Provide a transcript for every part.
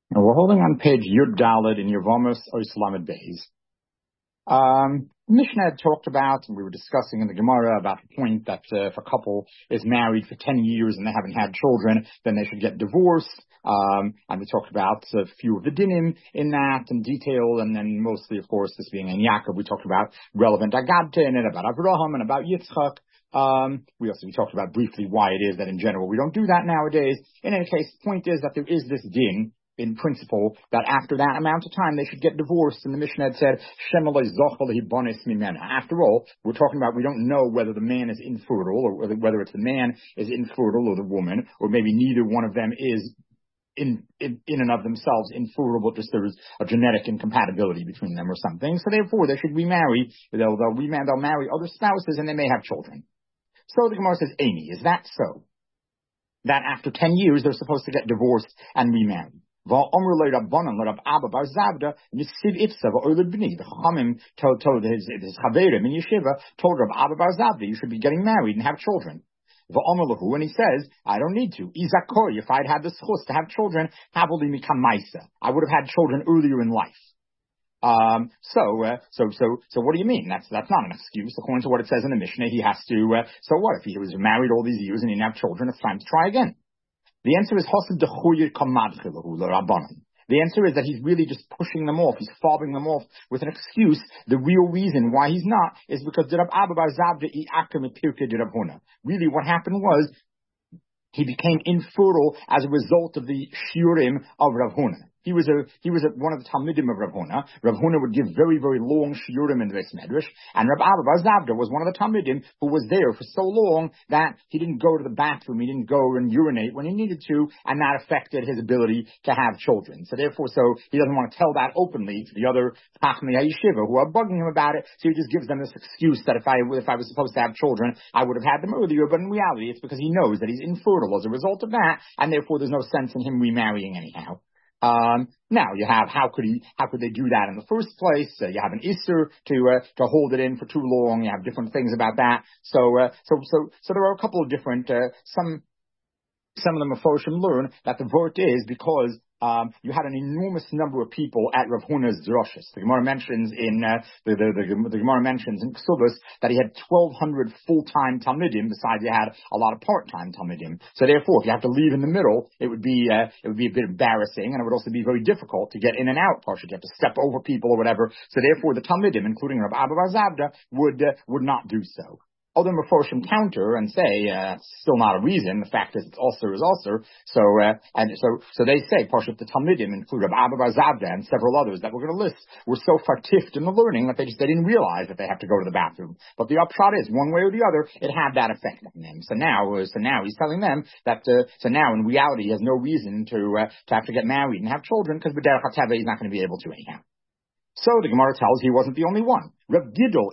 Now we're holding on page Yud Daled in Yevamos Oislamed Beis. Mishnah had talked about, and we were discussing in the Gemara about the point that if a couple is married for 10 years and they haven't had children, then they should get divorced. And we talked about a few of the dinim in that in detail, and then mostly, of course, this being in Yaakov, we talked about relevant Agadta and about Avraham and about Yitzchak. We talked about briefly why it is that in general we don't do that nowadays. In any case, the point is that there is this din in principle that after that amount of time they should get divorced. And the Mishnah had said, after all, we're talking about we don't know whether the man is infertile or whether it's the man is infertile or the woman, or maybe neither one of them is in and of themselves infertile, but just there's a genetic incompatibility between them or something. So therefore they should remarry. They'll marry other spouses and they may have children. So the Gemara says, Amy, is that so? That after 10 years they're supposed to get divorced and remarried? The Chachamim told his Chaverim in Yeshiva, told Rav Abba Bar Zavda, you should be getting married and have children. And he says, I don't need to. Izakor, if I'd had the schus to have children, havoli mikam maisa. I would have had children earlier in life. So what do you mean? That's not an excuse. According to what it says in the Mishnah, he has to, so what? If he was married all these years and he didn't have children, it's time to try again. The answer is the answer is that he's really just pushing them off. He's fobbing them off with an excuse. The real reason why he's not is because really what happened was he became infertile as a result of the shiurim of Rav Huna. He was one of the Talmidim of Rav Huna. Rav Huna would give very, very long shiurim in the Beis Medrash, and Rav Abba Bar Zavda was one of the Talmidim who was there for so long that he didn't go to the bathroom, he didn't go and urinate when he needed to, and that affected his ability to have children. So therefore, he doesn't want to tell that openly to the other Chachmei HaYeshiva who are bugging him about it, so he just gives them this excuse that if I was supposed to have children, I would have had them earlier, but in reality it's because he knows that he's infertile as a result of that, and therefore there's no sense in him remarrying anyhow. Now you have, how could they do that in the first place? You have an Isser to hold it in for too long. You have different things about that. So there are a couple of different, some of the Meforshim learn that the vort is because you had an enormous number of people at Rav Huna's drushes. The Gemara mentions in the Gemara mentions in Ksubas that he had 1,200 full-time Talmidim. Besides, he had a lot of part-time Talmidim. So therefore, if you have to leave in the middle, it would be a bit embarrassing, and it would also be very difficult to get in and out. Partially, you have to step over people or whatever. So therefore, the Talmidim, including Rav Abba Bar Zavda, would not do so. Other Meforshim counter and say it's still not a reason. The fact is it's also is also. So they say Parshat the Talmidim include Rav Abba Bar Zavda and several others that we're going to list were so far-tifed in the learning that they didn't realize that they have to go to the bathroom. But the upshot is one way or the other it had that effect on them. So now he's telling them that so now in reality he has no reason to have to get married and have children because B'derech HaTeva he's not going to be able to anyhow. So the Gemara tells he wasn't the only one. Rav Gidol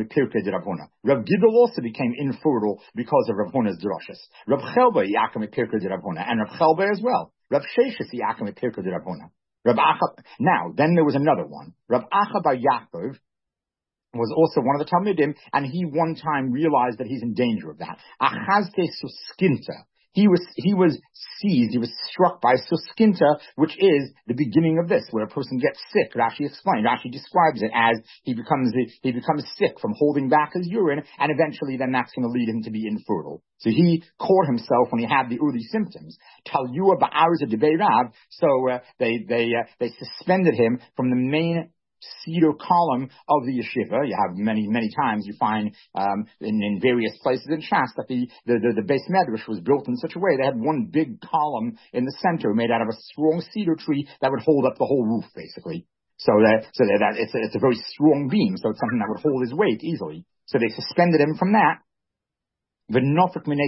Rav Gidol also became infertile because of Rav Huna's drushes. Rav Chelba and Rav Chelba as well. Rav Sheshes Rav Huna. Rav Acha. Now, then there was another one. Rav Acha Bar Yaakov was also one of the Talmidim, and he one time realized that he's in danger of that. Achazte suskinta. He was seized, he was struck by suskinta, which is the beginning of this, where a person gets sick. Rashi describes it as he becomes sick from holding back his urine, and eventually then that's going to lead him to be infertile. So he caught himself when he had the early symptoms. Talyua ba'arza debei Rav, so they suspended him from the main cedar column of the yeshiva. You have many times you find in various places in Shas that the Beis Medrash was built in such a way they had one big column in the center made out of a strong cedar tree that would hold up the whole roof basically. So that it's a very strong beam, so it's something that would hold his weight easily. So they suspended him from that. And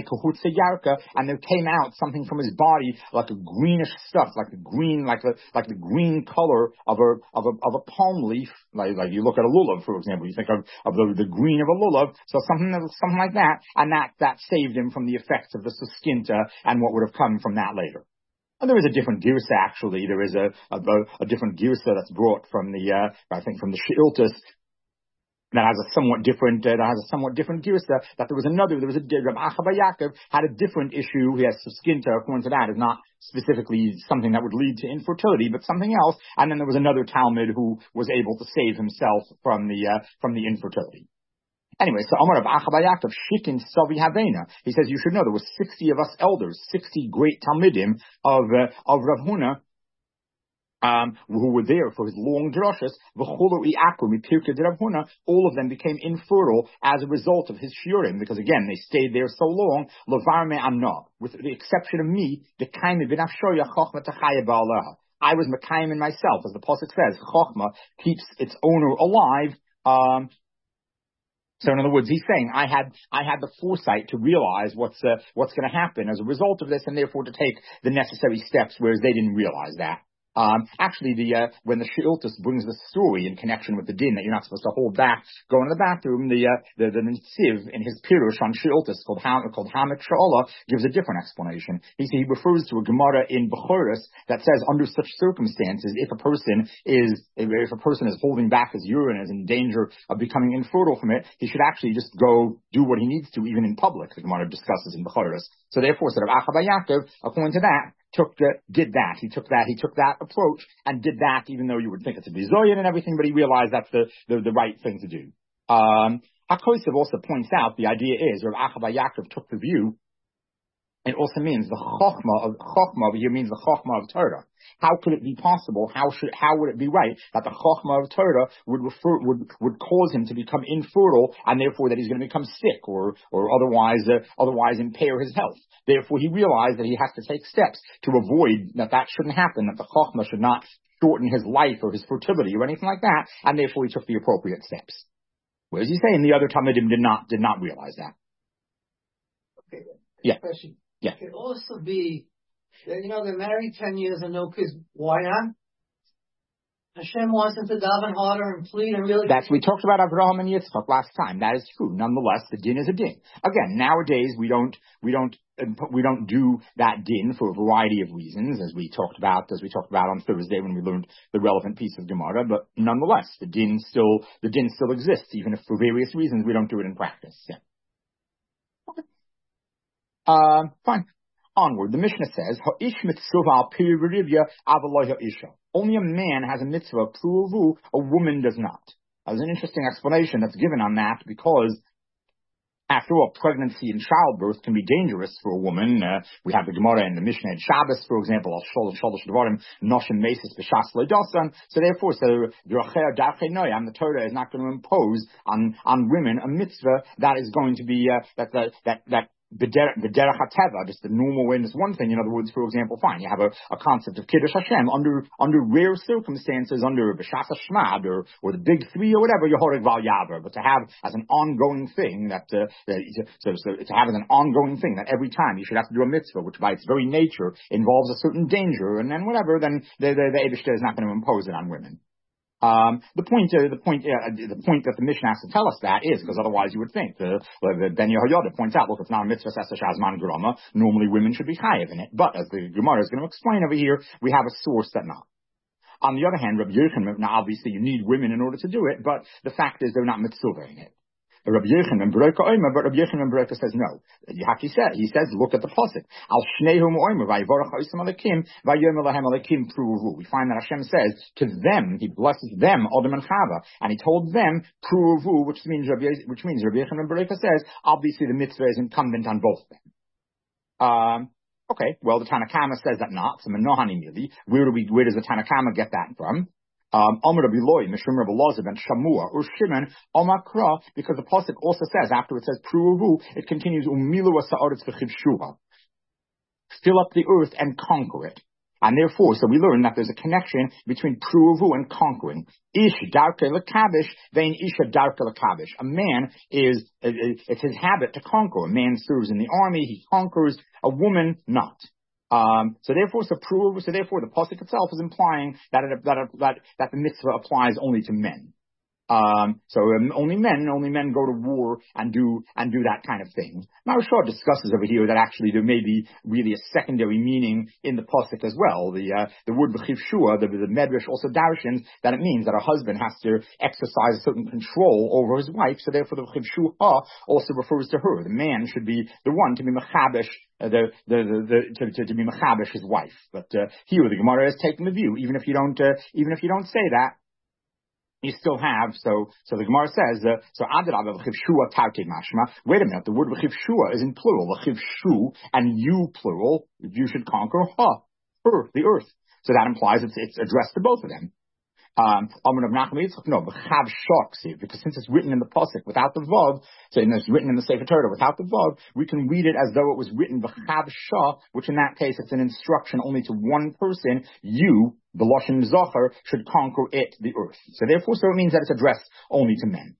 there came out something from his body like a greenish stuff, like the green color of a palm leaf. Like you look at a lulav, for example, you think of the green of a lulav, so something like that, and that saved him from the effects of the suskinta and what would have come from that later. And there is a different girsa actually. There is a different girsa that's brought from the I think from the Sheiltas that has a somewhat different girsa, that there was Reb Acha bar Yaakov had a different issue. He has Suskinta, according to that, is not specifically something that would lead to infertility, but something else. And then there was another Talmud who was able to save himself from the infertility. Anyway, so Amar Reb Acha bar Yaakov, Shikin Savi Havena. He says, you should know there was 60 of us elders, 60 great Talmidim of Rav Huna, who were there for his long drushes, all of them became infertile as a result of his shiurim, because again, they stayed there so long, with the exception of me, I was Mekayim in myself, as the Pasuk says, Chochmah keeps its owner alive. So in other words, he's saying, I had the foresight to realize what's going to happen as a result of this, and therefore to take the necessary steps, whereas they didn't realize that. Actually, when the She'iltus brings the story in connection with the din that you're not supposed to hold back, going to the bathroom, the Netziv in his Pirush on She'iltus called Hamet Sha'ala gives a different explanation. He refers to a Gemara in Bechoros that says under such circumstances, if a person is holding back his urine, is in danger of becoming infertile from it, he should actually just go do what he needs to, even in public. The Gemara discusses in Bechoros. So therefore, sort of Acha bar Yaakov, according to that, did that. He took that approach and did that, even though you would think it's a bizoyan and everything, but he realized that's the right thing to do. HaKosov also points out the idea is, Rav Acha bar Yaakov took the view, it also means the Chochmah over here means the Chochmah of Torah. How could it be possible? How would it be right that the Chochmah of Torah would cause him to become infertile, and therefore that he's going to become sick or otherwise impair his health? Therefore, he realized that he has to take steps to avoid that shouldn't happen, that the Chochmah should not shorten his life or his fertility or anything like that, and therefore he took the appropriate steps. Whereas he's saying the other Talmidim did not realize that. Okay. Yeah. Question. Yeah. It could also be that, they're married 10 years and no kids. Why not? Hashem wants them to daven harder and plead and really. We talked about Avraham and Yitzchak last time. That is true. Nonetheless, the din is a din. Again, nowadays we don't do that din for a variety of reasons, as we talked about on Thursday when we learned the relevant piece of Gemara. But nonetheless, the din still exists, even if for various reasons we don't do it in practice. Yeah. Fine. Onward. The Mishnah says, Ha'ish mitzvah al pi v'rivya avaloi ha'isha. Only a man has a mitzvah, pruvu, a woman does not. There's an interesting explanation that's given on that, because after all, pregnancy and childbirth can be dangerous for a woman. We have the Gemara and the Mishnah and Shabbos, for example, al sholosh devarim noshim mesis b'shas leidasan. So therefore, the Torah is not going to impose on women a mitzvah that is going to be that B'derech HaTeva, just the normal way, and it's one thing. In other words, for example, fine, you have a concept of Kiddush Hashem under rare circumstances, under B'shas HaShmad or the big three or whatever, Yehorig Val Yaver, but to have as an ongoing thing that every time you should have to do a mitzvah, which by its very nature involves a certain danger, and then whatever, then the Eibishter is not going to impose it on women. The point that the Mishnah has to tell us that is because otherwise you would think the Ben Yehoyada points out, look, it's not a mitzvah shazman grama. Normally women should be chayav in it, but as the Gemara is going to explain over here, we have a source that not. On the other hand, Rabbi Yochanan, now obviously you need women in order to do it, but the fact is they're not mitzvah in it. Rabbi Yochanan Broka says no. He says, look at the pasuk. Al shnehum oimer vayivorach oisam alekim vayom elahem alekim pruvu. We find that Hashem says to them, He blesses them, Adam and Chava, and He told them pruvu, which means Rabbi Yochanan Broka says, obviously the mitzvah is incumbent on both of them. Okay, well the Tanakama says that not. So Menohani Mili. Where does the Tanakama get that from? Amar Rabbi Loi, Mishum Rabbi Lozav, and Shamua, or Shimon, Omakra, because the pasuk also says, after it says Pruvu, it continues, Umilu Sa'aretz v'chivshuha. Fill up the earth and conquer it. And therefore, so we learn that there's a connection between Pruvu and conquering. Ish darke lekabish, vein isha darke lekabish. A man it's his habit to conquer. A man serves in the army, he conquers. A woman, not. So therefore, the pasuk itself is implying that the mitzvah applies only to men. Only men go to war and do that kind of thing. Maharshal discusses over here that actually there may be really a secondary meaning in the pasuk as well. The word v'chiv shua, the Medrash also darshans that it means that a husband has to exercise a certain control over his wife, so therefore the v'chiv shua also refers to her. The man should be the one to be mechabesh, to be mechabesh his wife. But here the Gemara is taking the view, even if you don't say that, you still have, so the Gemara says, Adrabah v'chiv shua tarte mashma. Wait a minute, the word v'chiv shua is in plural, v'chiv shu, and you plural, you should conquer her, the earth. So that implies it's addressed to both of them. No, because since it's written in the pasuk without the vav, so it's written in the Sefer Torah without the vav, we can read it as though it was written b'chav shah, which in that case it's an instruction only to one person. You, the Lashon Zohar, should conquer it, the earth. So therefore, it means that it's addressed only to men.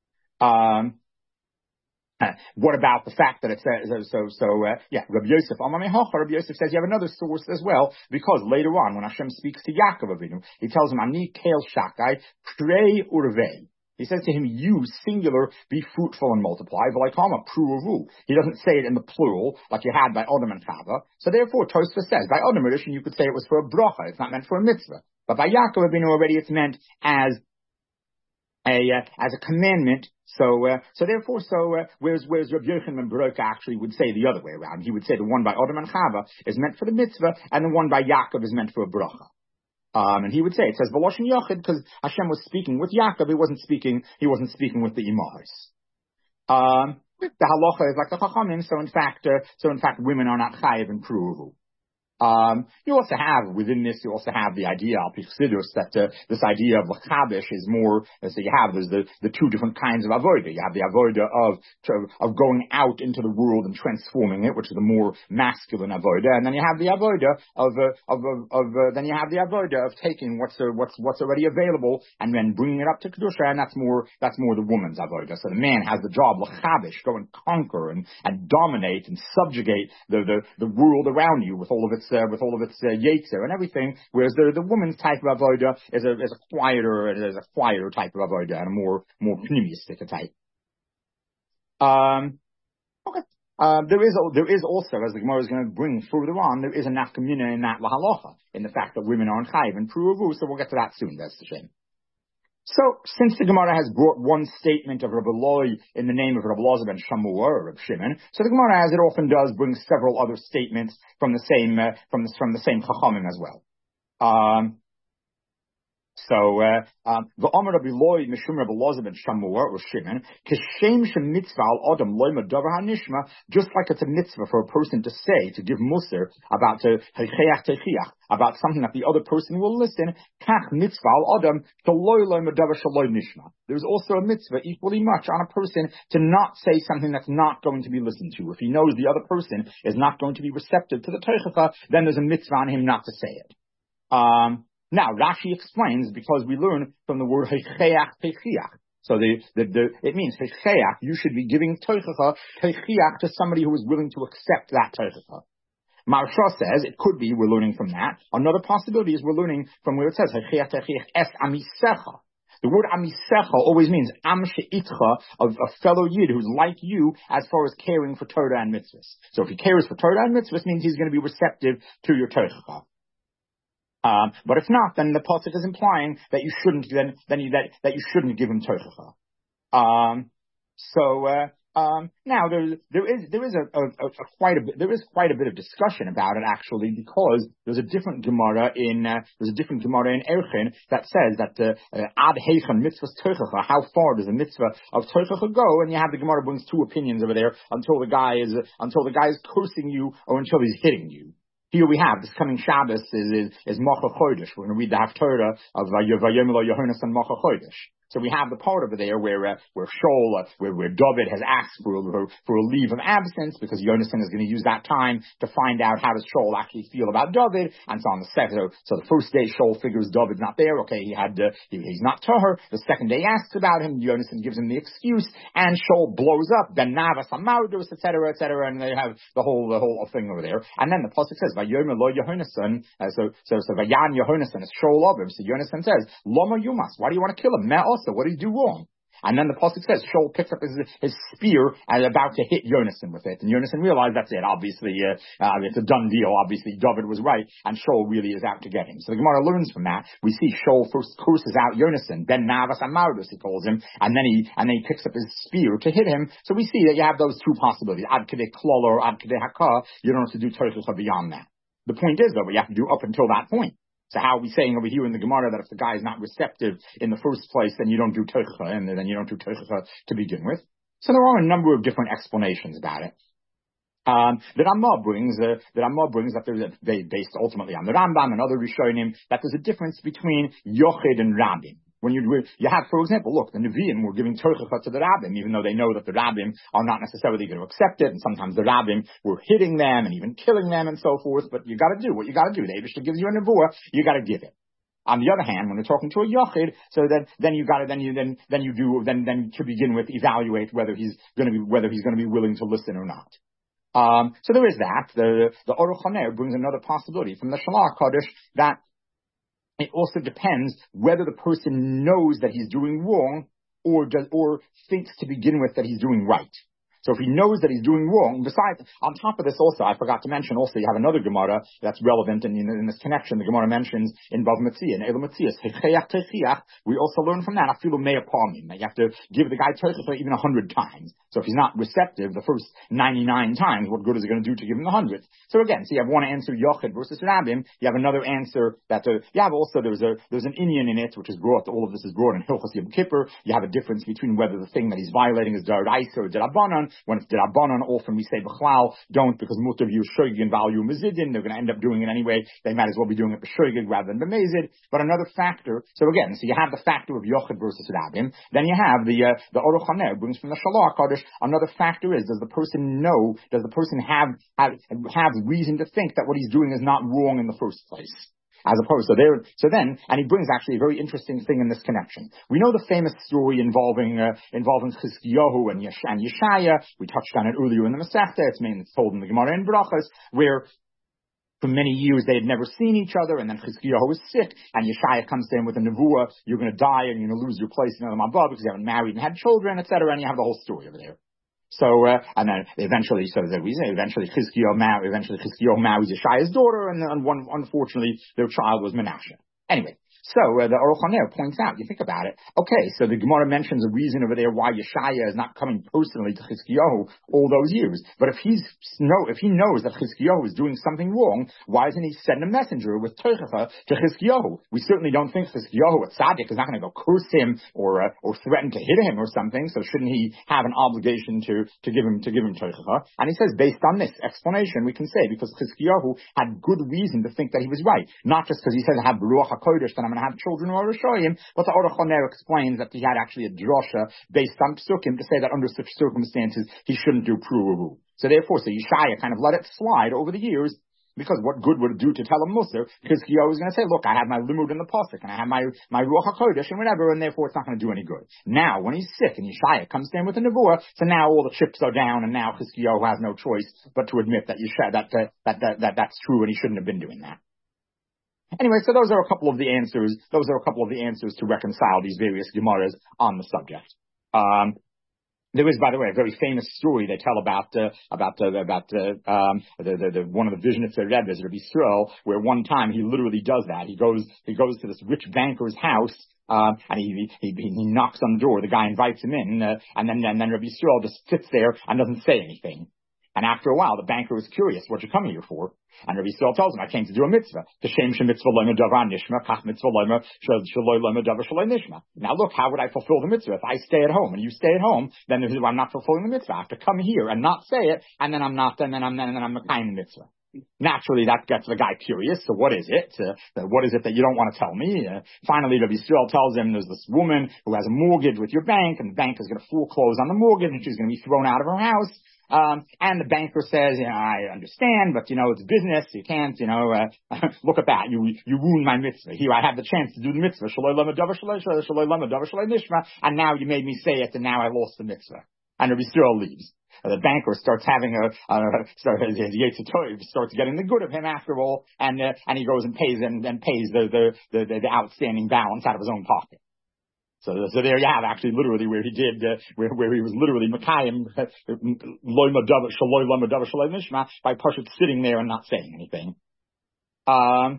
What about the fact that it says, Rabbi Yosef, Rabbi Yosef says you have another source as well, because later on, when Hashem speaks to Yaakov Avinu, he tells him, Ani Kel Shakai, Prei Urvei. He says to him, you, singular, be fruitful and multiply, V'laikama, Pru'avu. He doesn't say it in the plural, like you had by Adam and Chava. So therefore, Tosfos says, by Adam Rishon, you could say it was for a bracha, it's not meant for a mitzvah. But by Yaakov Avinu already, it's meant as a commandment. Whereas Rabbi Yochanan ben Baruch actually would say the other way around. He would say the one by Adam and Chava is meant for the mitzvah, and the one by Yaakov is meant for a bracha. And he would say, it says V'loshen Yochid, because Hashem was speaking with Yaakov, he wasn't speaking with the Imahos. The halacha is like the Chachamim, so in fact, women are not chayiv and pruvu. You also have, within this, the idea of Chassidus, that this idea of Lachabish is more, so there's the two different kinds of avodah. You have the avodah of going out into the world and transforming it, which is the more masculine avodah, and then you have the avodah of taking what's already available and then bringing it up to Kedusha, and that's more the woman's avodah. So the man has the job, Lachabish, go and conquer and dominate and subjugate the world around you with all of its yetzer and everything, whereas the woman's type of avodah is a quieter type of avodah and a more pneumistic type. There is also, as the Gemara is going to bring further on, there is a nafkamina in that lahalacha, in the fact that women aren't chayiv and pruvu. So we'll get to that soon. That's the shame. So, since the Gemara has brought one statement of Rabbi Loi in the name of Rabbi Elazar ben Shammua or Rabbi Shimon, so the Gemara, as it often does, brings several other statements from the same Chachamim as well. The Omer Rabbi Loi Mishum Rabbi Elazar ben Shammua or Shimon, Keshem Shem Mitzvah al Adam Loi Madavar HaNishma, just like it's a mitzvah for a person to say, to give musar about about something that the other person will listen. Kach Mitzvah al Adam Shaloi Loi Madavar Shaloi Nishma. There's also a mitzvah equally much on a person to not say something that's not going to be listened to. If he knows the other person is not going to be receptive to the teichacha, then there's a mitzvah on him not to say it. Now, Rashi explains, because we learn from the word heicheach teichiach. So it means heicheach, you should be giving teichacha to somebody who is willing to accept that teichacha. Maharsha says it could be, we're learning from that. Another possibility is we're learning from where it says heicheach teichiach es amisecha. The word amisecha always means am she'itcha, of a fellow yid who's like you as far as caring for Torah and mitzvahs. So if he cares for Torah and mitzvahs, means he's going to be receptive to your teichacha. But if not, then the pasuk is implying that you shouldn't that you shouldn't give him teichacha. Now there is quite a bit of discussion about it actually, because there's a different Gemara in Erchin that says that ad heichen mitzvahs teichacha, how far does the mitzvah of teichacha go? And you have the Gemara brings two opinions over there, until the guy is cursing you or until he's hitting you. Here we have, this coming Shabbos is Mocha Chodesh. We're going to read the Haftarah of Vayomelo Yohanas and Mocha Chodesh. So we have the part over there where Shaul, where David has asked for a leave of absence, because Yonasan is going to use that time to find out how does Shaul actually feel about David. And so on the second, so the first day Shaul figures David's not there. Okay, he's not Tahor. The second day he asks about him. Yonasan gives him the excuse, and Shaul blows up. Ben Navas Amaudus, etc., and they have the whole thing over there. And then the pasuk says, Vayomer lo Yohanasan. So Vayan Yohanasan is Shaul of him. So Yonasan says, Loma Yumas. Why do you want to kill him? Me'os Musa? What did he do wrong? And then the pasuk says Shaul picks up his spear and about to hit Yonasan with it. And Yonasan realized that's it. Obviously, it's a done deal. Obviously, David was right, and Shaul really is out to get him. So the Gemara learns from that. We see Shaul first curses out Yonasan, Ben Navas Amardus, he calls him, and then he picks up his spear to hit him. So we see that you have those two possibilities. Ad Kedei Klal or Ad Kedei Haka. You don't have to do Torah beyond that. The point is, though, what you have to do up until that point. So how are we saying over here in the Gemara that if the guy is not receptive in the first place, then you don't do Teicha, and then you don't do Teicha to begin with? So there are a number of different explanations about it. The Ramah brings that there's based ultimately on the Rambam and other Rishonim, that there's a difference between Yochid and Rabim. When you have, for example, look, the Nevi'im were giving Torah to the Rabbim, even though they know that the Rabbim are not necessarily going to accept it, and sometimes the Rabbim were hitting them and even killing them and so forth, but you gotta do what you gotta do. The Eibishter gives you a Nevuah, you gotta give it. On the other hand, when you're talking to a Yochid, so then to begin with, evaluate whether he's going to be willing to listen or not. So there is that. The Aruch HaNer brings another possibility from the Shalach Kodesh that it also depends whether the person knows that he's doing wrong or thinks to begin with that he's doing right. So if he knows that he's doing wrong, besides, on top of this also, I forgot to mention also, you have another Gemara that's relevant in this connection. The Gemara mentions in Bav Metzia, in Ela Metzias, we also learn from that, afilu mea palmim, that you have to give the guy Torah even 100 times. So if he's not receptive the first 99 times, what good is it going to do to give him the 100th? So again, you have one answer, Yochid versus Rabbim. You have another answer that you have also, there's an Inyan in it, which is brought, all of this is brought in Hilchos Yom Kippur. You have a difference between whether the thing that he's violating is D'Oraisa or D'Rabbanan. When it's D'Rabbanan, often we say B'chlal, don't, because Mutar view Shogig and value Mezidin. They're going to end up doing it anyway. They might as well be doing it B'Shogig rather than B'Mezid. But another factor, so you have the factor of Yochid versus Rabbim. Then you have the Aruch HaNer brings from the Shalach Kodesh. Another factor is, does the person have reason to think that what he's doing is not wrong in the first place? As opposed to and he brings actually a very interesting thing in this connection. We know the famous story involving Chizkiyahu and Yeshaya. We touched on it earlier in the Masechta. It's told in the Gemara in Brachas, where for many years they had never seen each other, and then Chizkiyahu was sick, and Yeshaya comes to him with a nevuah, you're going to die and you're going to lose your place in the Mabah because you haven't married and had children, etc., and you have the whole story over there. So, and then eventually Chizkiyahu marries Yeshaya's daughter, and unfortunately their child was Menashe. Anyway, so the Aruch HaNer points out, you think about it, okay, so the Gemara mentions a reason over there why Yeshaya is not coming personally to Chizkiyahu all those years. But if he knows that Chizkiyahu is doing something wrong, why doesn't he send a messenger with Teicha to Chizkiyahu? We certainly don't think Chizkiyahu, a tzaddik, is not going to go curse him or threaten to hit him or something. So shouldn't he have an obligation to give him Teicha? And he says, based on this explanation, we can say because Chizkiyahu had good reason to think that he was right, not just because he says, "Have Ruach HaKodesh," that I'm going to have children who are Rishoyim, but the Aruch HaNer explains that he had actually a drosha based on Psukim to say that under such circumstances he shouldn't do Pruruhu. So therefore, Yeshaya kind of let it slide over the years, because what good would it do to tell him Musar? Because he always going to say, look, I have my limud in the pasuk, and I have my Ruach HaKodesh and whatever, and therefore it's not going to do any good. Now, when he's sick and Yeshaya comes to him with a nevuah, so now all the chips are down, and now Chizkiyahu has no choice but to admit that that's true, and he shouldn't have been doing that. Anyway, so those are a couple of the answers. Those are a couple of the answers to reconcile these various Gemaras on the subject. There is, by the way, a very famous story they tell about one of the Vizhnitzer Rebbes, Rabbi Yisrael, where one time he literally does that. He goes to this rich banker's house. And he knocks on the door. The guy invites him in, and then Rabbi Yisrael just sits there and doesn't say anything. And after a while, the banker was curious, what you come here for? And Rabbi Yisrael tells him, I came to do a mitzvah. Now look, how would I fulfill the mitzvah? If I stay at home and you stay at home, then I'm not fulfilling the mitzvah. I have to come here and not say it, and then I'm not, and then I'm makayim the mitzvah. Naturally, that gets the guy curious. So what is it? What is it that you don't want to tell me? Finally, Rabbi Yisrael tells him there's this woman who has a mortgage with your bank, and the bank is going to foreclose on the mortgage, and she's going to be thrown out of her house. And the banker says, I understand, but it's business. You can't, look at that. You ruined my mitzvah. Here, I have the chance to do the mitzvah. And now you made me say it, and now I lost the mitzvah. And Rabbi Yisrael leaves. The banker starts having starts getting the good of him after all, and he goes and pays the outstanding balance out of his own pocket. So there you have actually literally where he did, where he was literally Makayim, by Pashut sitting there and not saying anything. Reb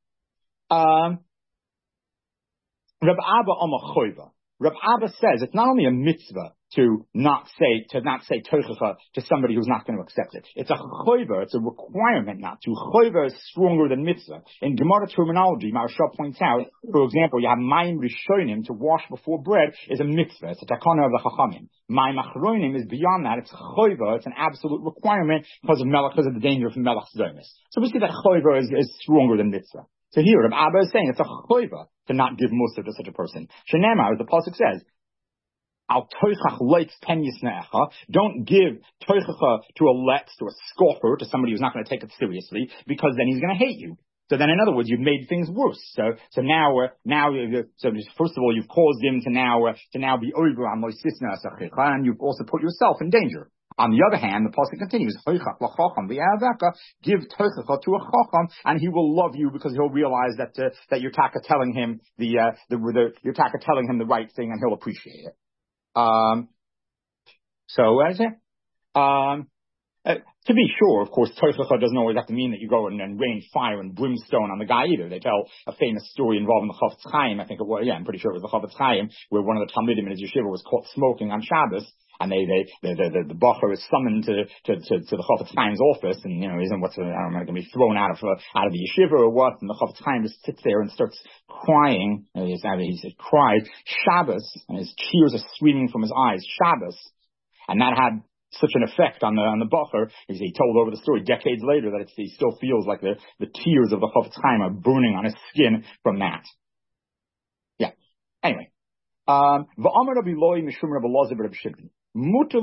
Abba Amachoiva. Reb Abba says it's not only a mitzvah to not say toichacha to somebody who's not going to accept it. It's a choiva, it's a requirement not to. Choiva is stronger than mitzvah. In Gemara terminology, Maharsha points out, for example, you have mayim rishonim, to wash before bread, is a mitzvah. It's a takana of the chachamim. Mayim achronim is beyond that. It's choiva. It's an absolute requirement because of the danger of melech zomis. So we see that choiva is stronger than mitzvah. So here, Reb Abba is saying it's a choiva to not give musar to such a person. Shenema, as the pasuk says, don't give toichacha to a letz, to a scoffer, to somebody who's not going to take it seriously, because then he's going to hate you. So then, in other words, you've made things worse. So now, first of all, you've caused him to now be over on loisisna asachicha, and you've also put yourself in danger. On the other hand, the pasuk continues, give toichacha to a chacham, and he will love you because he'll realize that you're telling him you're telling him the right thing, and he'll appreciate it. So what is it? To be sure, of course, toichacha doesn't always have to mean that you go and rain fire and brimstone on the guy either. They tell a famous story involving the Chofetz Chaim. I think it was, I'm pretty sure it was the Chofetz Chaim, where one of the Talmidim in his yeshiva was caught smoking on Shabbos. And the bacher is summoned to the Chofetz Chaim's office, and he's going to be thrown out of the yeshiva or what? And the Chofetz Chaim just sits there and starts crying. He cried Shabbos, and his tears are streaming from his eyes. Shabbos, and that had such an effect on the bacher. He told over the story decades later that he still feels like the tears of the Chofetz Chaim are burning on his skin from that. Yeah. Anyway, v'amar Rabbi Loi mishum Rabbi Elazar b'Rabbi Shimon. A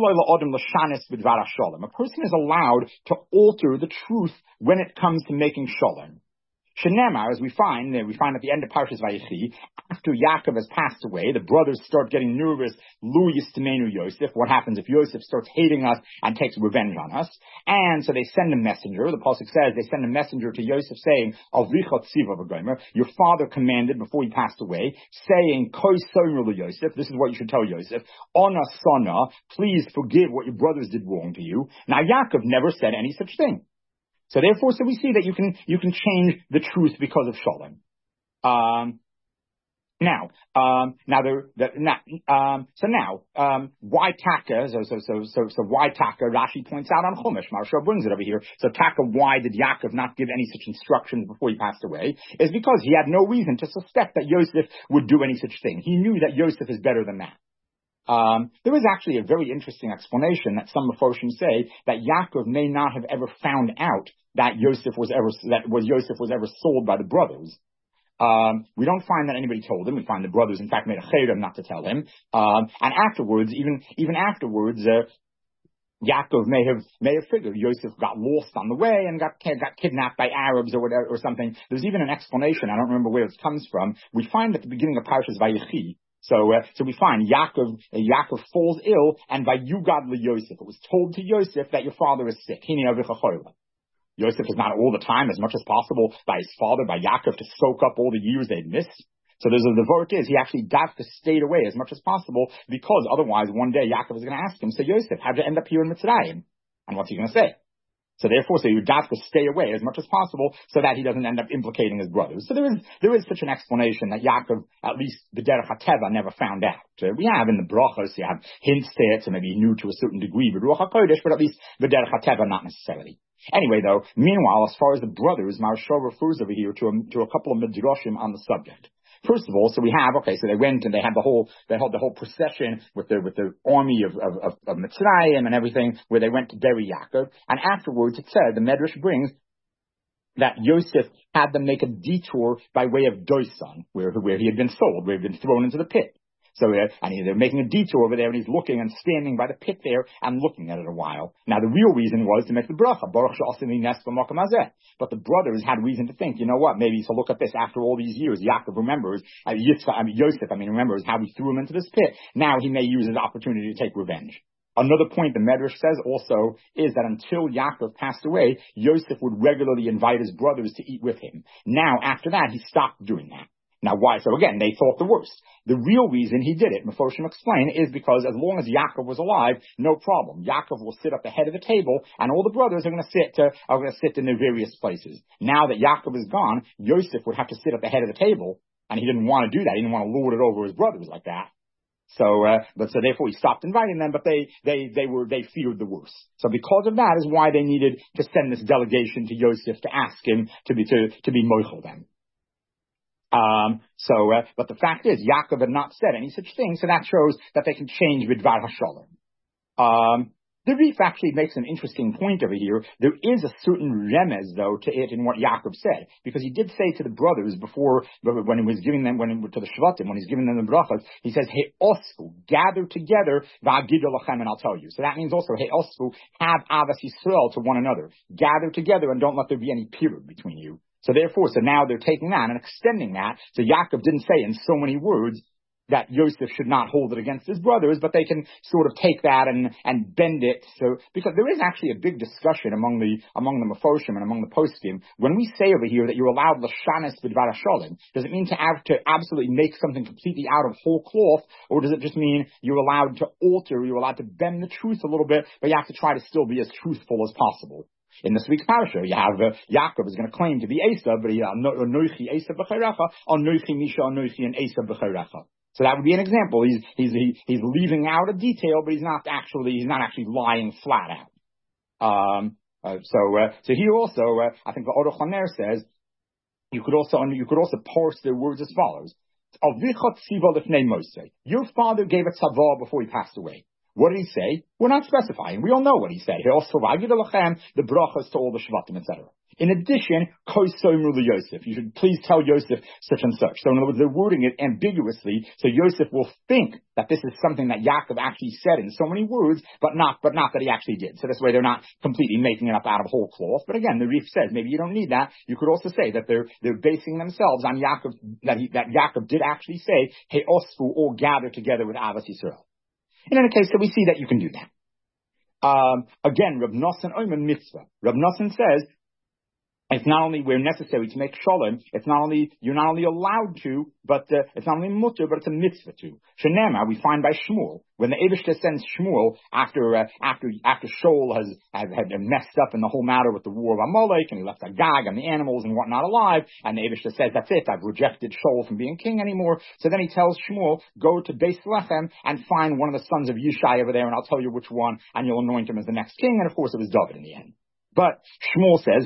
person is allowed to alter the truth when it comes to making shalom. Shenemar, as we find at the end of Parshas Vayechi, after Yaakov has passed away, the brothers start getting nervous. Lu Yistemenu Yosef. What happens if Yosef starts hating us and takes revenge on us? And so they send a messenger. The pasuk says they send a messenger to Yosef saying, "Avricha tziva v'gomer." Your father commanded before he passed away, saying, "Koi somer lo Yosef." This is what you should tell Yosef. Ona sana, please forgive what your brothers did wrong to you. Now Yaakov never said any such thing. So therefore, we see that you can change the truth because of shalom. Why taka? So why taka? Rashi points out on Chumash. Maharsha brings it over here. So taka, why did Yaakov not give any such instructions before he passed away? Is because he had no reason to suspect that Yosef would do any such thing. He knew that Yosef is better than that. There is actually a very interesting explanation that some Mefarshim say that Yaakov may not have ever found out that Yosef was ever sold by the brothers. We don't find that anybody told him. We find the brothers, in fact, made a chayrim not to tell him. And afterwards, even afterwards, Yaakov may have figured Yosef got lost on the way and got kidnapped by Arabs or whatever or something. There's even an explanation. I don't remember where it comes from. We find at the beginning of Parshas Vayechi. So we find Yaakov falls ill, and by Yugad Yosef, it was told to Yosef that your father is sick. Yosef is not all the time, as much as possible, by his father, by Yaakov, to soak up all the years they'd missed. So the vort is, he actually stayed away as much as possible, because otherwise one day Yaakov is going to ask him, so Yosef, how'd you end up here in Mitzrayim? And what's he going to say? So therefore, you have to stay away as much as possible so that he doesn't end up implicating his brothers. So there is such an explanation that Yaakov, at least the Derech HaTeva, never found out. We have in the brachos, you have hints to it, so maybe he knew to a certain degree, but Ruach HaKodesh, but at least the Derech HaTeva, not necessarily. Anyway, though, meanwhile, as far as the brothers, Maharsha refers over here to a couple of midrashim on the subject. First of all, so they went and they held the whole procession with the army of Mitzrayim and everything, where they went to bury Yaakov. And afterwards, it said, the Medrash brings that Yosef had them make a detour by way of Dosan, where he had been sold, where he had been thrown into the pit. So, and they're making a detour over there, and he's looking and standing by the pit there and looking at it a while. Now, the real reason was to make the bracha, Baruch she'asini nes b'makom hazeh. But the brothers had reason to think, you know what, maybe to look at this after all these years, Yaakov remembers, Yosef remembers how he threw him into this pit. Now he may use his opportunity to take revenge. Another point the Medrash says also is that until Yaakov passed away, Yosef would regularly invite his brothers to eat with him. Now, after that, he stopped doing that. Now why? So again, they thought the worst. The real reason he did it, Meforshim explain, is because as long as Yaakov was alive, no problem. Yaakov will sit at the head of the table, and all the brothers are going to sit in their various places. Now that Yaakov is gone, Yosef would have to sit at the head of the table, and he didn't want to do that. He didn't want to lord it over his brothers like that. So therefore he stopped inviting them, but they feared the worst. So because of that is why they needed to send this delegation to Yosef to ask him to be moichel them. But the fact is, Yaakov had not said any such thing, so that shows that they can change Bidvar HaShalom. The Rif actually makes an interesting point over here. There is a certain remez, though, to it in what Yaakov said, because he did say to the brothers before, when he was giving them, to the Shvatim, when he's giving them the brachas, he says, Hey Osfu, gather together, va'agidu lachem, and I'll tell you. So that means also, Hey Osfu, have Avas Yisrael to one another. Gather together and don't let there be any period between you. So now they're taking that and extending that. So Yaakov didn't say in so many words that Yosef should not hold it against his brothers, but they can sort of take that and bend it. So, because there is actually a big discussion among the Meforshim and among the poskim. When we say over here that you're allowed l'shanes b'dvar hasholim, does it mean to absolutely make something completely out of whole cloth, or does it just mean you're allowed to alter, you're allowed to bend the truth a little bit, but you have to try to still be as truthful as possible? In this week's parasha, you have Yaakov is going to claim to be Esav, but Anoichi Esav b'chayrecha, Anoichi Misha Anoichi and Esav b'chayrecha. So that would be an example. He's leaving out a detail, but he's not actually lying flat out. So here also, I think the Oruch Haner says you could also parse their words as follows: Your father gave a tzavah before he passed away. What did he say? We're not specifying. We all know what he said. He also the brachas to all the shvatim, etc. In addition, Yosef, you should please tell Yosef such and such. So in other words, they're wording it ambiguously, so Yosef will think that this is something that Yaakov actually said in so many words, but not that he actually did. So this way they're not completely making it up out of whole cloth. But again, the Rif says maybe you don't need that. You could also say that they're basing themselves on Yaakov, that Yaakov did actually say, Hey Osfu, or gather together with Avas Yisrael. In any case, so we see that you can do that. Again, Reb Nosson Oimen mitzvah. Reb Nosson says, it's not only where necessary to make shalom, you're not only allowed to, but it's not only mutter, but it's a mitzvah to. Shenema, we find by Shmuel, when the Eibishter sends Shmuel after Shaul had messed up in the whole matter with the war of Amalek, and he left Agag and the animals and whatnot alive, and the Eibishter says, that's it, I've rejected Shaul from being king anymore. So then he tells Shmuel, go to Beis Lechem and find one of the sons of Yishai over there, and I'll tell you which one, and you'll anoint him as the next king. And of course it was David in the end. But Shmuel says,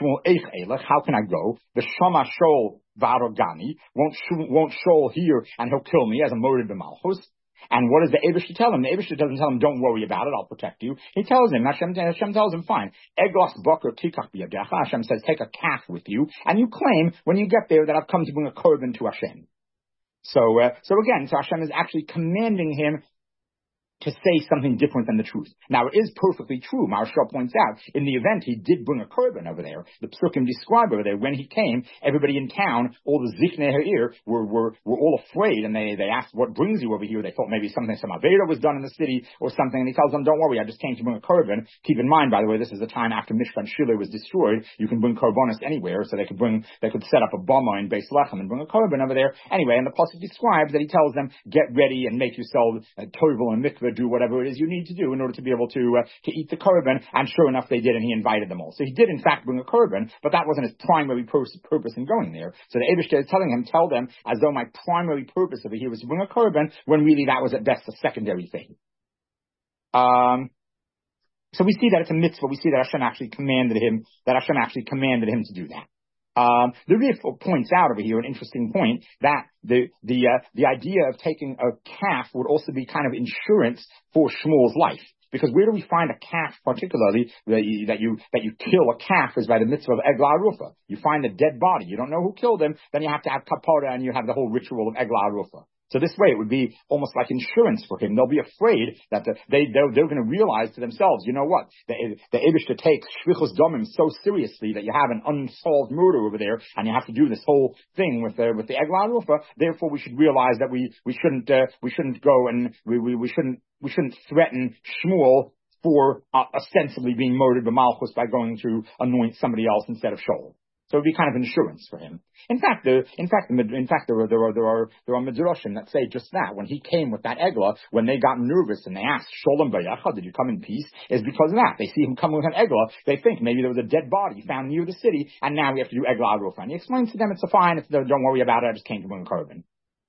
how can I go? The Shama Shaul Varogani, won't Shaul hear and he'll kill me as a morid b'malchus? And what does the Eibishter tell him? The Eibishter doesn't tell him, don't worry about it, I'll protect you. He tells him, Hashem tells him, fine. Egos Boker Tikach B'yadecha, Hashem says, take a calf with you, and you claim when you get there that I've come to bring a korban to Hashem. So Hashem is actually commanding him to say something different than the truth. Now, it is perfectly true. Maharsha points out, in the event, he did bring a korban over there. The Psukim describe over there, when he came, everybody in town, all the Ziknei Ha'ir, were all afraid, and they asked, what brings you over here? They thought maybe some Aveda was done in the city, or something, and he tells them, don't worry, I just came to bring a korban. Keep in mind, by the way, this is the time after Mishkan Shiloh was destroyed. You can bring korbanos anywhere, so they could set up a bama in Beis Lechem and bring a korban over there. Anyway, and the Pasuk describes that he tells them, get ready and make yourself tovel and mikveh, do whatever it is you need to do in order to be able to eat the korban, and sure enough they did, and he invited them all. So he did in fact bring a korban, but that wasn't his primary purpose in going there. So the Eibishter is telling him, tell them as though my primary purpose over here was to bring a korban, when really that was at best a secondary thing. So we see that it's a mitzvah. We see that Hashem actually commanded him to do that. The Rif points out over here an interesting point, that the idea of taking a calf would also be kind of insurance for Shmuel's life. Because where do we find a calf, particularly that you kill a calf, is by the mitzvah of Eglah Arufa. You find a dead body, you don't know who killed him, then you have to have kapara, and you have the whole ritual of Eglah Arufa. So this way it would be almost like insurance for him. They'll be afraid that they're going to realize to themselves, you know what, the Eibishter takes shvichus domim so seriously that you have an unsolved murder over there, and you have to do this whole thing with the Eglah Arufa. Therefore, we should realize that we shouldn't go and we shouldn't threaten Shmuel for ostensibly being murdered by Malchus by going to anoint somebody else instead of Shaul. So it'd be kind of insurance for him. In fact, there are midrashim that say just that. When he came with that eglah, when they got nervous and they asked Sholem Bayachad, did you come in peace? Is because of that. They see him coming with an eglah. They think maybe there was a dead body found near the city, and now we have to do eglah arufah. And he explains to them it's fine. Don't worry about it. I just came to bring a carbon.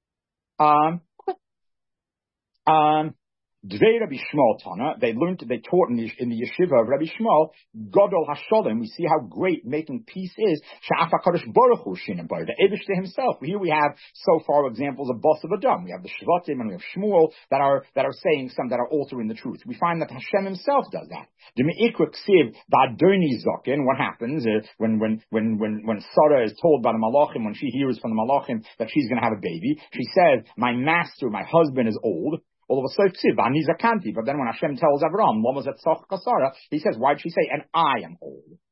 Dvei Rabbi Shmuel Tana, they taught in the yeshiva of Rabbi Shmuel, Godol HaSholem, we see how great making peace is, Sha'af HaKadosh Baruch Hu Shinem Bar, the Eibishter himself. Here we have so far examples of Bas of Adam. We have the Shvatim and we have Shmuel that are saying some that are altering the truth. We find that Hashem himself does that. The Me'ikra Ksiv, Ba'adoni Zokin, what happens when Sarah is told by the Malachim, when she hears from the Malachim that she's going to have a baby, she says, my master, my husband is old. All of a sudden, but then when Hashem tells Avraham, he says, why did she say, and I am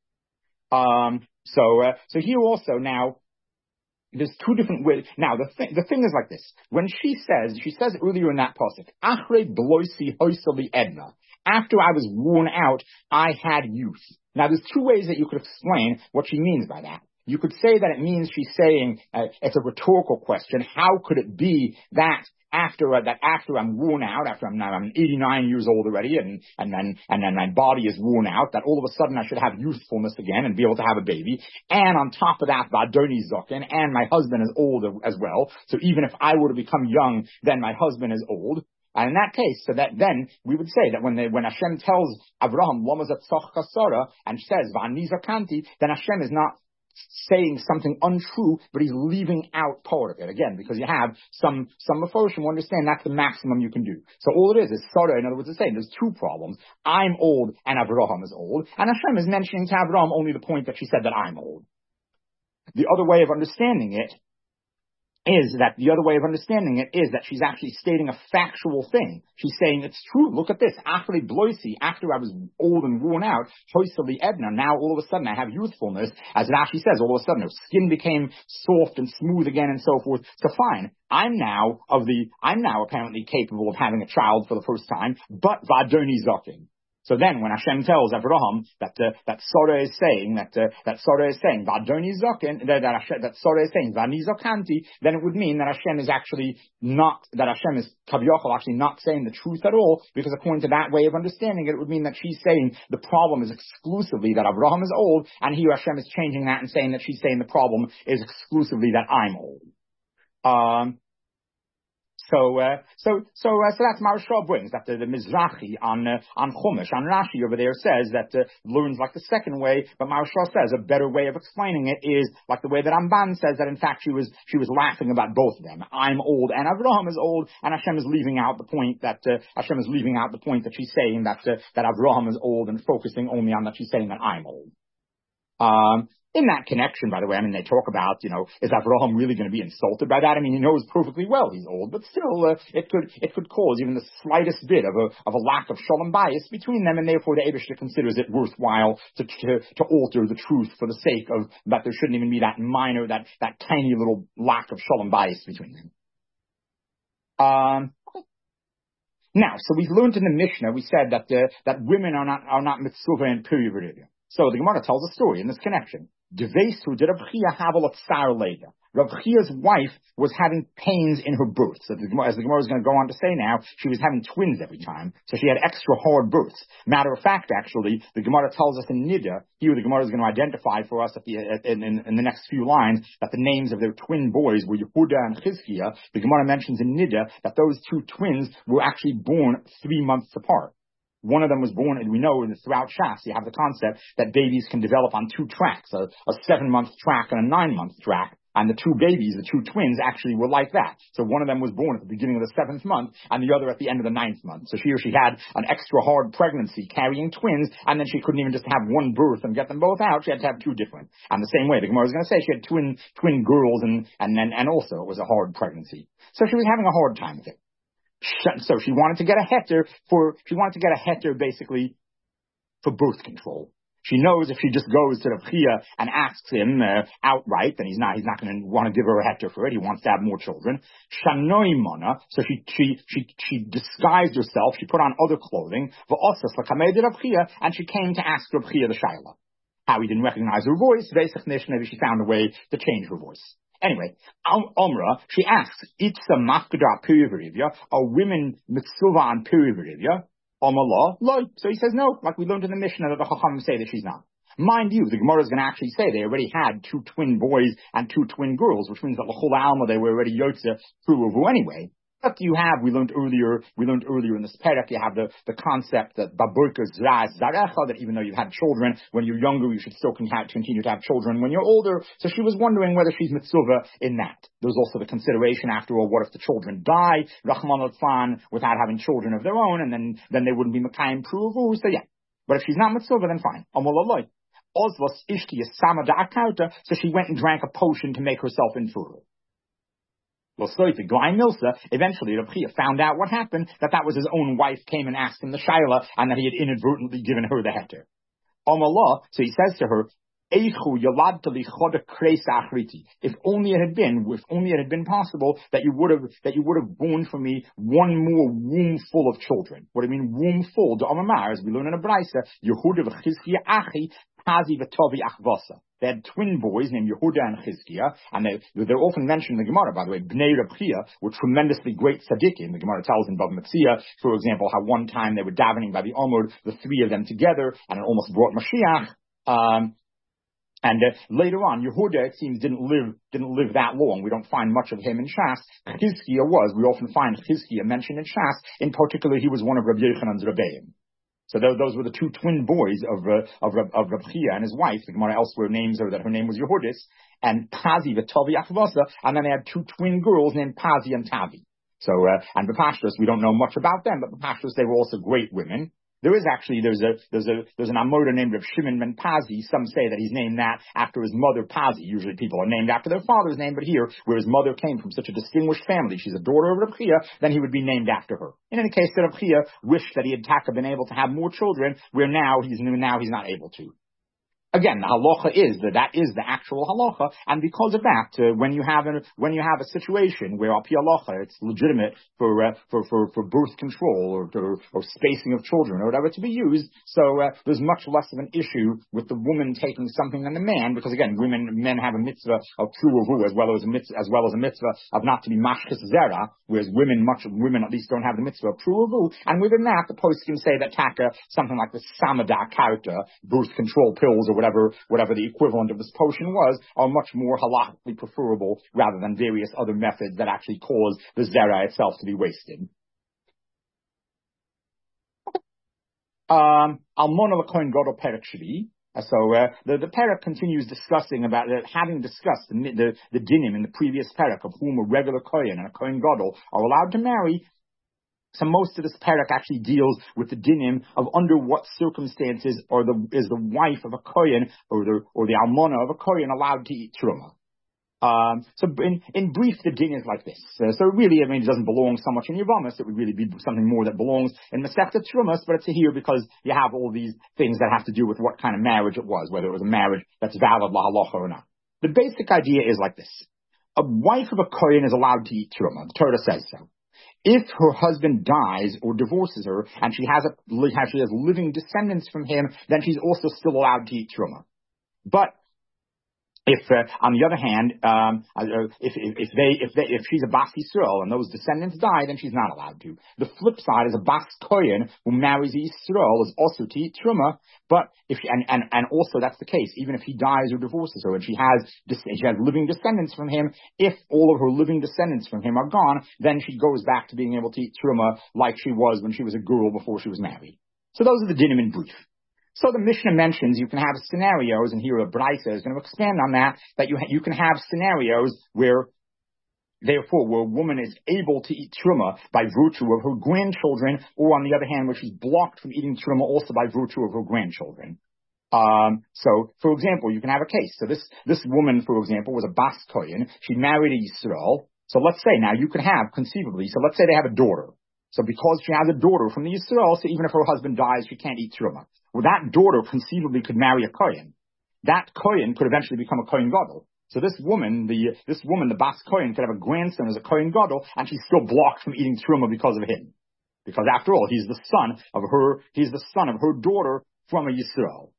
old? So here also now, there's two different ways. Now, the thing is like this. When she says earlier in that pasuk, Achre bloisi hoisali edna. After I was worn out, I had youth. Now, there's two ways that you could explain what she means by that. You could say that it means she's saying, it's a rhetorical question. How could it be that after I'm worn out, after I'm 89 years old already, and then my body is worn out, that all of a sudden I should have youthfulness again and be able to have a baby, and on top of that, Vadoni Zokin, and my husband is old as well. So even if I were to become young, then my husband is old. And in that case, so that then we would say that when Hashem tells Avraham Lomazat Soch Kasara and says Vani Zakanti, then Hashem is not saying something untrue, but he's leaving out part of it. Again, because you have some Mephoshim who understand that's the maximum you can do. So all it is Sarah, in other words, it's saying there's two problems. I'm old and Avraham is old. And Hashem is mentioning to Avraham only the point that she said that I'm old. The other way of understanding it is that she's actually stating a factual thing. She's saying it's true. Look at this. After I was old and worn out, hoisali edna. Now all of a sudden I have youthfulness. As Rashi says, all of a sudden her skin became soft and smooth again and so forth. So fine. I'm now apparently capable of having a child for the first time, but vadoni zakin. So then, when Hashem tells Avraham that Sarah is saying Vadoni Zokin, that Sarah is saying Vani Zokanti, then it would mean that Hashem is actually not saying the truth at all, because according to that way of understanding it, it would mean that she's saying the problem is exclusively that Avraham is old, and here Hashem is changing that and saying that she's saying the problem is exclusively that I'm old. So that's Maharshal brings that the Mizrahi on Chumash, on Rashi over there says that learns like the second way, but Maharshal says a better way of explaining it is like the way that Ramban says that in fact she was laughing about both of them. I'm old and Avraham is old, and Hashem is leaving out the point that she's saying that Avraham is old and focusing only on that she's saying that I'm old. In that connection, by the way, I mean, they talk about, is Avraham really going to be insulted by that? I mean, he knows perfectly well he's old, but still, it could cause even the slightest bit of a lack of shalom bias between them, and therefore the Eibishter considers it worthwhile to alter the truth for the sake of that there shouldn't even be that minor, that tiny little lack of shalom bias between them. Now, so we've learned in the Mishnah, we said that women are not mitzvah and period. So the Gemara tells a story in this connection. Devesu did Rav Chia have a tsar later. Rav Chia's wife was having pains in her birth. So as the Gemara is going to go on to say now, she was having twins every time. So she had extra hard births. Matter of fact, actually, the Gemara tells us in Nida, here the Gemara is going to identify for us in the next few lines that the names of their twin boys were Yehuda and Chizkiah. The Gemara mentions in Nida that those two twins were actually born 3 months apart. One of them was born, and we know throughout Shas, you have the concept that babies can develop on two tracks, a 7-month track and a 9-month track. And the two babies, the two twins, actually were like that. So one of them was born at the beginning of the 7th month, and the other at the end of the 9th month. So she had an extra hard pregnancy carrying twins, and then she couldn't even just have one birth and get them both out. She had to have two different. And the same way, the Gemara was going to say she had twin girls, and also it was a hard pregnancy. So she was having a hard time with it. So she wanted to get a heter basically for birth control. She knows if she just goes to Rav Chia and asks him outright, then he's not going to want to give her a heter for it. He wants to have more children. Shanoi mona. So she disguised herself. She put on other clothing. And she came to ask Rav Chia the shayla. how he didn't recognize her voice. Maybe she found a way to change her voice. Anyway, Omra, she asks, Itza mafkada pirivirivya, are women mitzvah on pirivirivya? Omar lo. So he says no, like we learned in the Mishnah that the Chachamim say that she's not. Mind you, the Gemara is going to actually say they already had 2 twin boys and 2 twin girls, which means that l'chol alma they were already yotze through Ruvu anyway. But you have, we learned earlier in this parak, you have the concept that baburka zraz zarecha, that even though you've had children when you're younger, you should still continue to have children when you're older. So she was wondering whether she's mitzvah in that. There's also the consideration, after all, what if the children die, Rahman al-Fan, without having children of their own, and then they wouldn't be Makayim Pruvu, so yeah. But if she's not mitzvah, then fine. Amalaloy. Ozvos ishti samada akauta, so she went and drank a potion to make herself infertile. Eventually, Rav Chia found out what happened, that was his own wife came and asked him the shaila, and that he had inadvertently given her the heter. So he says to her, if only it had been possible that you would have born for me one more womb full of children. What do you mean womb full? The Amamar, as we learn in a Braisa, Yehuda v'Chizkiya achi, Pazi v'Tovi achvasa. They had twin boys named Yehuda and Chizkiya, and they're often mentioned in the Gemara, by the way. Bnei Reb Chia were tremendously great tzaddikim. The Gemara tells in Bava Metzia, for example, how one time they were davening by the Amud, the 3 of them together, and it almost brought Mashiach. And later on, Yehuda, it seems, didn't live that long. We don't find much of him in Shas. Chizkiya was. We often find Chizkiya mentioned in Shas. In particular, he was one of Rabbi Yochanan's Rebbeim. So those were the 2 twin boys of Reb Chia and his wife. The Gemara elsewhere names her that her name was Yehudis, and Pazi v'Tavi Achvasa, and then they had 2 twin girls named Pazi and Tavi. So, and Bepashtus, we don't know much about them, but Bepashtus, they were also great women. There is actually, there's an Amoda named Rav Shimon ben Pazi. Some say that he's named that after his mother Pazi. Usually people are named after their father's name, but here, where his mother came from such a distinguished family, she's a daughter of Rav Chia, then he would be named after her. In any case, Rav Chia wished that he had been able to have more children, where now he's not able to. Again, the halacha is that is the actual halacha, and because of that, when you have a situation where al pi halacha it's legitimate for birth control or spacing of children or whatever to be used, so there's much less of an issue with the woman taking something than the man, because again, men have a mitzvah of pruvu as well as a mitzvah of not to be mashkes zera, whereas women at least don't have the mitzvah of pruvu, and within that, the poskim say that taka something like the samada kauta, birth control pills or whatever the equivalent of this potion was, are much more halachically preferable rather than various other methods that actually cause the zera itself to be wasted. Almona l'kohen gadol perek shvi. So the parak continues discussing about having discussed the dinim in the previous parak of whom a regular kohen and a kohen gadol are allowed to marry. So most of this parak actually deals with the dinim of under what circumstances is the wife of a kohen or the almona of a kohen allowed to eat truma. So in brief, the din is like this. So really, it doesn't belong so much in Yevamos. It would really be something more that belongs in Masechta Trumas, but it's here because you have all these things that have to do with what kind of marriage it was, whether it was a marriage that's valid la halacha or not. The basic idea is like this. A wife of a kohen is allowed to eat truma. The Torah says so. If her husband dies or divorces her and she has living descendants from him, then she's also still allowed to eat truma. But if, on the other hand, if she's a Bas Yisrael and those descendants die, then she's not allowed to. The flip side is a Bas Kohen who marries a Yisrael is also to eat truma, but and also that's the case, even if he dies or divorces her and she has living descendants from him, if all of her living descendants from him are gone, then she goes back to being able to eat truma like she was when she was a girl before she was married. So those are the dinim in brief. So the Mishnah mentions you can have scenarios, and here a Braisa is going to expand on that you can have scenarios where a woman is able to eat truma by virtue of her grandchildren, or on the other hand, where she's blocked from eating truma also by virtue of her grandchildren. So, for example, you can have a case. So this woman, for example, was a Bas Kohen. She married a Yisrael. So let's say now you could have conceivably. So let's say they have a daughter. So because she has a daughter from the Yisrael, so even if her husband dies, she can't eat truma. Well, that daughter conceivably could marry a Kohen. That Kohen could eventually become a Kohen Gadol. So this woman, the Bas Kohen, could have a grandson as a Kohen Gadol, and she's still blocked from eating truma because of him. Because after all, he's the son of her daughter from a Yisrael.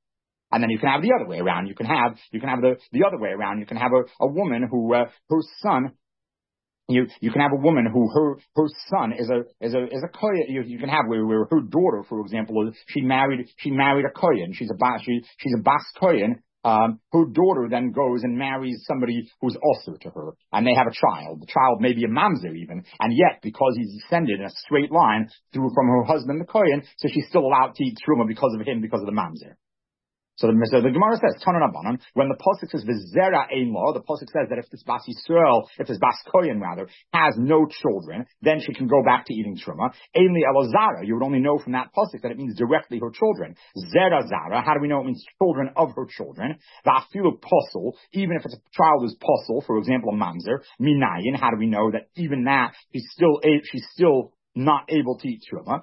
And then you can have the other way around. You can have the other way around. You can have a woman who, her son, you can have a woman who her son is a kohen. You can have where her daughter, for example, she married a kohen. She's a bas kohen. Her daughter then goes and marries somebody who's also to her, and they have a child. The child may be a mamzer even, and yet because he's descended in a straight line through from her husband the kohen, so she's still allowed to eat truma because of him, because of the mamzer. So the Gemara says, Tanan Abanan, when the pasuk says v'zera ein lo, the pasuk says that if this bas Yisrael, if this bas kohen rather, has no children, then she can go back to eating truma. Ein li elazara, you would only know from that pasuk that it means directly her children. Zera zara, how do we know it means children of her children? Va'afilu posel, even if it's a child who's posel, for example a mamzer, minayin, how do we know that even that she's still not able to eat truma?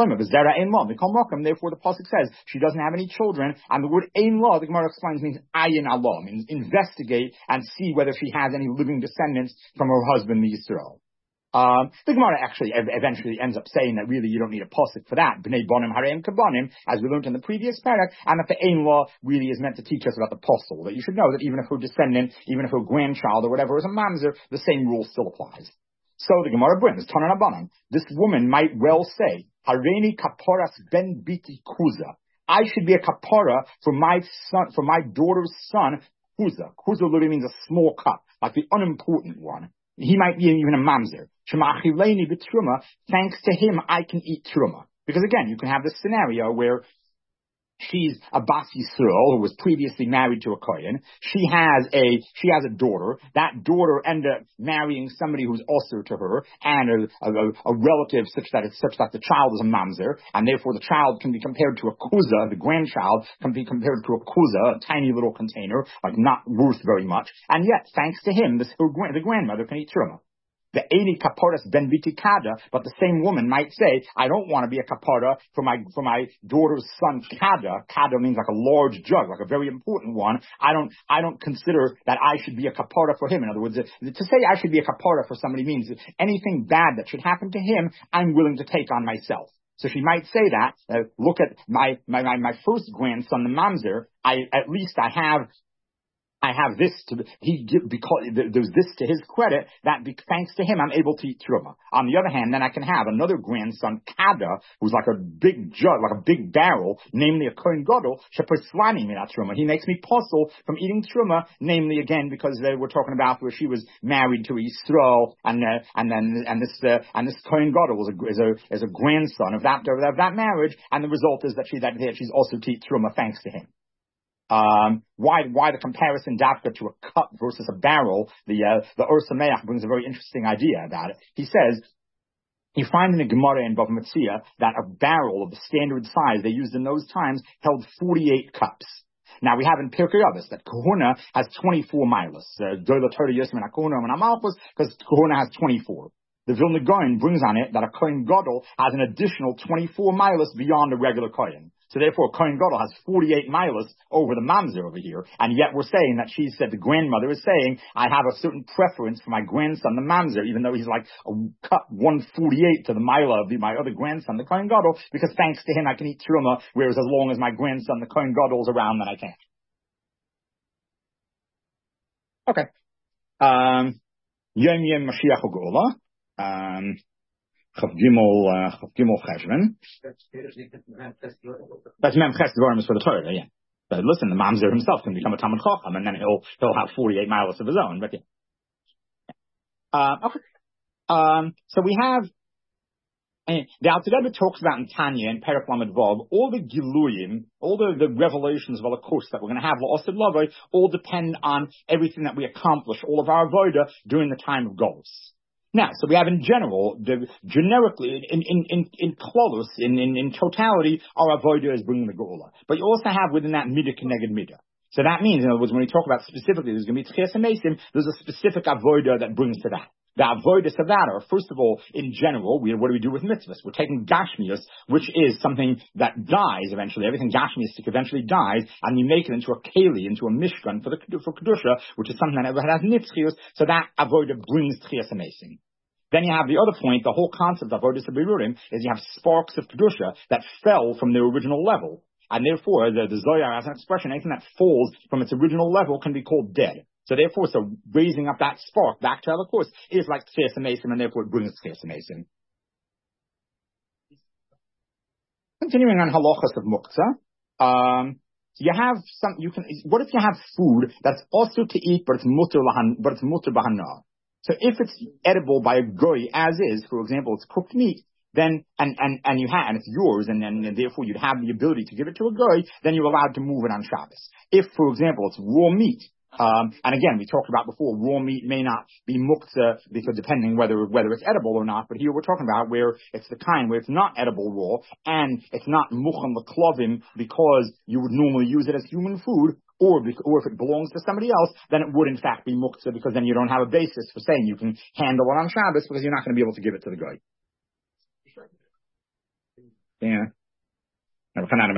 Therefore, the pasuk says she doesn't have any children, and the word ein law, the Gemara explains, means ayin Allah, means investigate and see whether she has any living descendants from her husband the Yisrael. The Gemara actually eventually ends up saying that really you don't need a pasuk for that. Bnei bonim hareim kabonim, as we learned in the previous parak, and that the ein law really is meant to teach us about the posel, that you should know that even if her descendant, even if her grandchild or whatever is a mamzer, the same rule still applies. So the Gemara brings, Tanan Abanan, this woman might well say, Hareini kaporas ben biti kuza. I should be a kapara for my son, for my daughter's son, kuza. Kuza literally means a small cup, like the unimportant one. He might be even a mamzer. Shema achileni b'truma, thanks to him I can eat truma. Because again, you can have this scenario where she's a bas Yisrael who was previously married to a kohen. She has a daughter. That daughter ended up marrying somebody who's also to her, and a relative such that the child is a mamzer, and therefore the child can be compared to a kuza. The grandchild can be compared to a kuza, a tiny little container, like not worth very much. And yet, thanks to him, the grandmother can eat truma. The Eini kaporas ben biti kada, but the same woman might say, I don't want to be a kapara for my daughter's son kada. Kada means like a large jug, like a very important one. I don't consider that I should be a kapara for him. In other words, to say I should be a kapara for somebody means that anything bad that should happen to him, I'm willing to take on myself. So she might say that, look at my first grandson, the mamzer, at least I have this because there's this to his credit that thanks to him I'm able to eat truma. On the other hand, then I can have another grandson, Kada, who's like a big jug, like a big barrel, namely a kohen gadol, sheperslani minat truma. He makes me puzzle from eating truma, namely again because we're talking about where she was married to Yisrael, and this kohen gadol is a grandson of that marriage, and the result is that she's also to eat truma thanks to him. Why the comparison dafka to a cup versus a barrel? The Or Sameach brings a very interesting idea about it. He says, you find in the Gemara in Bava Metzia that a barrel of the standard size they used in those times held 48 cups. Now we have in Pirkei Avos that Kahuna has 24 milas. Doila Torah Yosem and Kahuna and Amalchus, because Kahuna has 24. The Vilna Gaon brings on it that a Kohen Gadol has an additional 24 milas beyond a regular Kohen. So therefore, Kohen Gadol has 48 milas over the mamzer over here, and yet we're saying that she said, the grandmother is saying, I have a certain preference for my grandson, the mamzer, even though he's like a cut 148 to the mila of my other grandson, the Kohen Gadol, because thanks to him I can eat truma, whereas as long as my grandson, the Kohen Gadol, is around, then I can't. Okay. Yom Yom Mashiach U'Geula. Chav Gimel Cheshvan. That's Mem Ches Dvarim is for the Torah, yeah. But listen, the mamzer himself can become a Talmid Chacham, and then he'll have 48 miles of his own. But yeah. Okay. So we have the Alter Rebbe talks about in Tanya and Perek Lamed Vav, all the Giluyim, all the revelations of the course that we're going to have, La'aseh Lavoi, all depend on everything that we accomplish, all of our avodah during the time of Golus. Now, so we have in general, generically, in Klolus, in totality, our avodah is bringing the Geula. But you also have within that midah keneged midah. So that means, in other words, when we talk about specifically, there's going to be Tchias HaMesim, there's a specific avodah that brings to that. The avodas of that are, first of all, in general, what do we do with mitzvahs? We're taking gashmius, which is something that dies eventually. Everything gashmiistic eventually dies, and we make it into a keli, into a mishkan for kedusha, which is something that has nitzchius. So that avodah brings tchias hamesim. Then you have the other point. The whole concept of avodas habirurim is you have sparks of kedusha that fell from their original level. And therefore, the Zohar has an expression, anything that falls from its original level can be called dead. So therefore, raising up that spark back to Elikos is like Tchias Mason, and therefore it brings Tchias Mason. Continuing on halachas of muktzah, what if you have food that's also to eat, but it's mutter b'hana? So if it's edible by a goy as is, for example, it's cooked meat, then, and it's yours, and therefore you'd have the ability to give it to a goy, then you're allowed to move it on Shabbos. If, for example, it's raw meat, and again, we talked about before, raw meat may not be muktzah because depending whether it's edible or not, but here we're talking about where it's the kind where it's not edible raw, and it's not mucham l'klovim because you would normally use it as human food, or if it belongs to somebody else, then it would in fact be muktzah because then you don't have a basis for saying you can handle it on Shabbos because you're not going to be able to give it to the guy. Yeah.